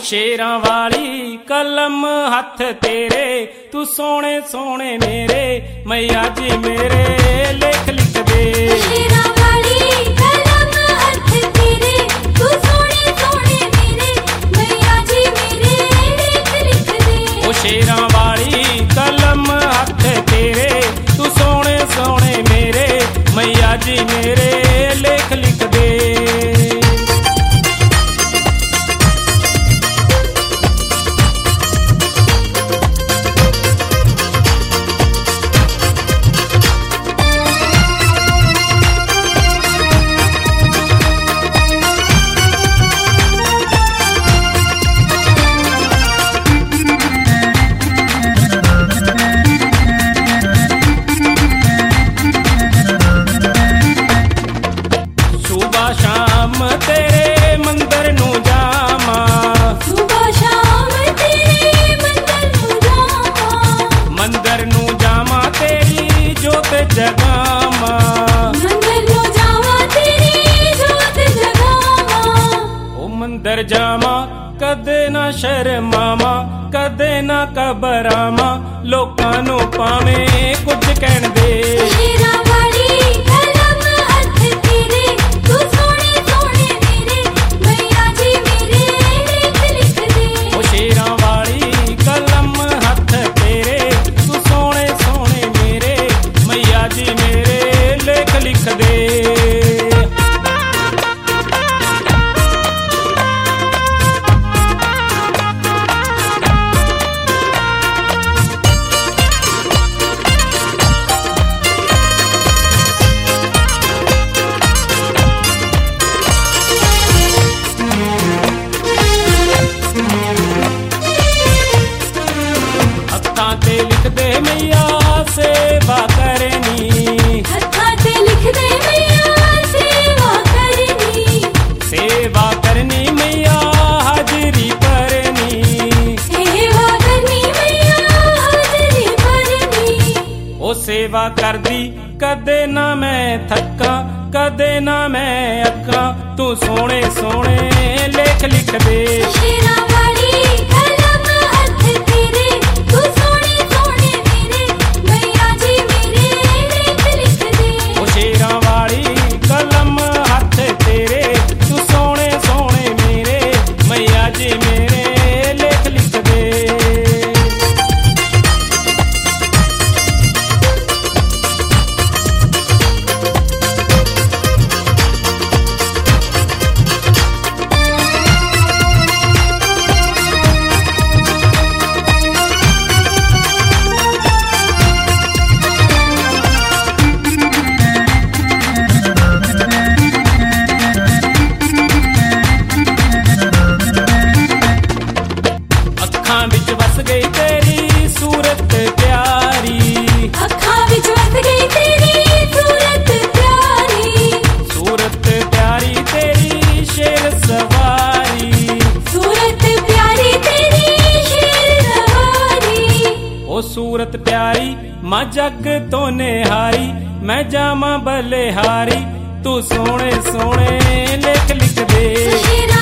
शेरां वाली कलम हथ तेरे, तू सोने सोने मेरे मैया जी मेरे लेख लिख दे। शेरां वाली कलम हथ तेरे, तू सोने सोने मेरे मैया जी मेरे लेख लिख दे। ओ शेरां वाली कलम हथ तेरे, तू सोने सोने मेरे मैया जी मेरे लेख लिख दे। शाम तेरे मंदिर नू जामा, सुबह शाम तेरे मंदिर नू जामा, मंदिर नू जामा तेरी जोत जगामा, मंदिर नू जावा तेरी जोत जगावा। ओ मंदिर जामा कदे ना शर्मामा, कदे ना घबरामा, लोकां नू पावें कुछ कहण दे। शेरां वाली कलम हथ तेरे, तू सोने सोने मेरे मैया जी मेरे लेख लिख दे। ओ शेरां वाली कलम हथ तेरे, तू सोने सोने मेरे मैया जी मेरे लेख लिख दे। हत्थां ते लिख दे मैया सेवा करनी, हत्थां ते लिख दे मैया सेवा करनी, सेवा करनी मैया हाजरी भरनी, सेवा करनी मैया हाजरी भरनी। ओ सेवा करदी कदे ना मैं थक्का, कदे ना मैं अक्का, तू सोने सोने लेख लिख दे। शेरां वाली कलम हथ तेरे, तू सोने सोने मेरे मैया जी मेरे लेख लिख दे। ओ शेरां वाली कलम हथ तेरे, तू सोने सोने मेरे मैया जी मेरे लेख लिख दे। अखां विच वस गई तेरी सूरत प्यारी, अखां विच वस गई तेरी सूरत प्यारी, सूरत प्यारी तेरी शेर सवारी, सूरत प्यारी तेरी शेर सवारी। ओ सूरत प्यारी मां जग तो निहारी, मैं जामा बलिहारी, तू सोने सोने लेख लिख दे। शेरां